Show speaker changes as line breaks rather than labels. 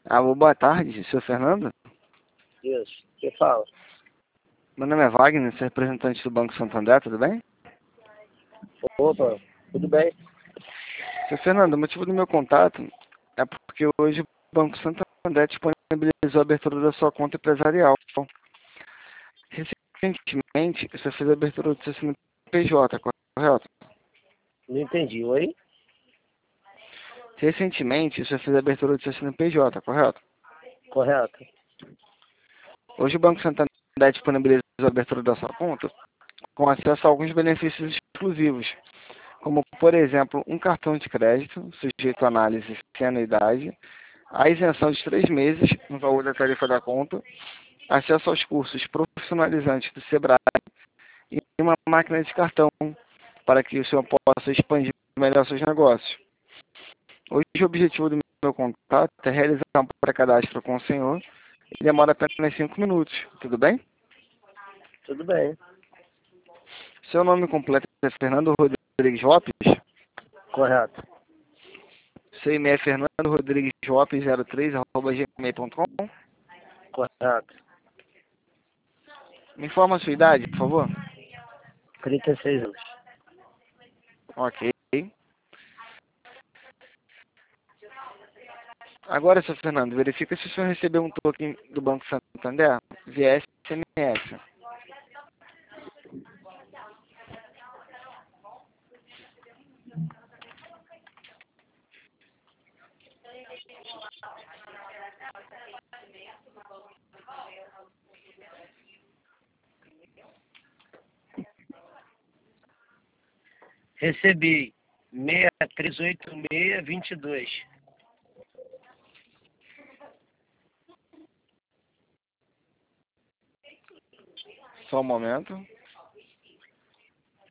Alô, boa tarde, senhor Fernando.
Isso. Quem fala?
Meu nome é Wagner, sou representante do Banco Santander, tudo bem?
Opa, tudo bem?
Senhor Fernando, o motivo do meu contato é porque hoje o Banco Santander disponibilizou a abertura da sua conta empresarial. Recentemente, você fez a abertura do seu CNPJ, correto?
Não entendi. Oi?
Recentemente, você fez a abertura do seu CNPJ, correto?
Correto.
Hoje o Banco Santander disponibilizou a abertura da sua conta com acesso a alguns benefícios exclusivos, como, por exemplo, um cartão de crédito sujeito a análise sem anuidade, a isenção de 3 meses no valor da tarifa da conta, acesso aos cursos profissionalizantes do Sebrae e uma máquina de cartão para que o senhor possa expandir melhor seus negócios. Hoje o objetivo do meu contato é realizar um pré-cadastro com o senhor e demora apenas 5 minutos, tudo bem?
Tudo bem.
Seu nome completo é Fernando Rodrigues Lopes?
Correto.
Seu e-mail é fernandorrodrigueslopes03@gmail.com.
Correto.
Me informa a sua idade, por favor.
36 anos.
Ok. Agora, seu Fernando, verifica se o senhor recebeu um token do Banco Santander via SMS.
Recebi 638622.
Só um momento.